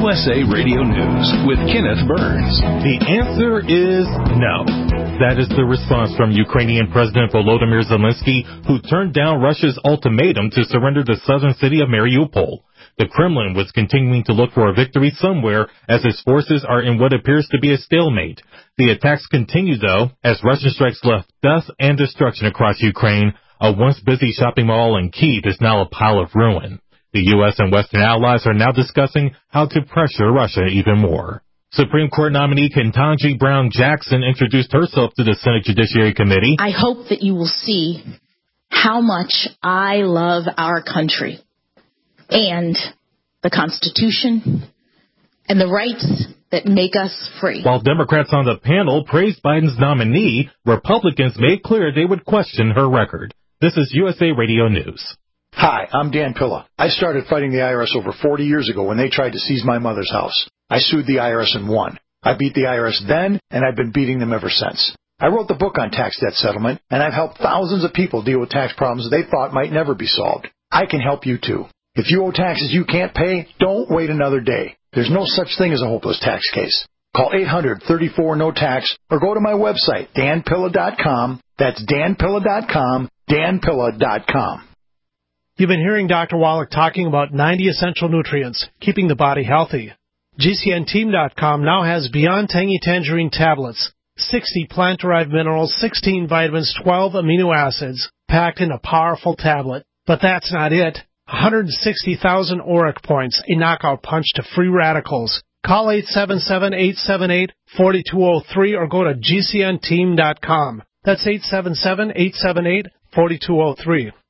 USA Radio News with Kenneth Burns. The answer is no. That is the response from Ukrainian President Volodymyr Zelensky, who turned down Russia's ultimatum to surrender the southern city of Mariupol. The Kremlin was continuing to look for a victory somewhere as its forces are in what appears to be a stalemate. The attacks continue, though, as Russian strikes left death and destruction across Ukraine. A once busy shopping mall in Kyiv is now a pile of ruin. The U.S. and Western allies are now discussing how to pressure Russia even more. Supreme Court nominee Ketanji Brown Jackson introduced herself to the Senate Judiciary Committee. I hope that you will see how much I love our country and the Constitution and the rights that make us free. While Democrats on the panel praised Biden's nominee, Republicans made clear they would question her record. This is USA Radio News. Hi, I'm Dan Pilla. I started fighting the IRS over 40 years ago when they tried to seize my mother's house. I sued the IRS and won. I beat the IRS then, and I've been beating them ever since. I wrote the book on tax debt settlement, and I've helped thousands of people deal with tax problems they thought might never be solved. I can help you too. If you owe taxes you can't pay, don't wait another day. There's no such thing as a hopeless tax case. Call 800-34-NO-TAX or go to my website, danpilla.com. That's danpilla.com, danpilla.com. You've been hearing Dr. Wallach talking about 90 essential nutrients, keeping the body healthy. GCNteam.com now has Beyond Tangy Tangerine tablets, 60 plant-derived minerals, 16 vitamins, 12 amino acids, packed in a powerful tablet. But that's not it. 160,000 ORAC points, a knockout punch to free radicals. Call 877-878-4203 or go to GCNteam.com. That's 877-878-4203.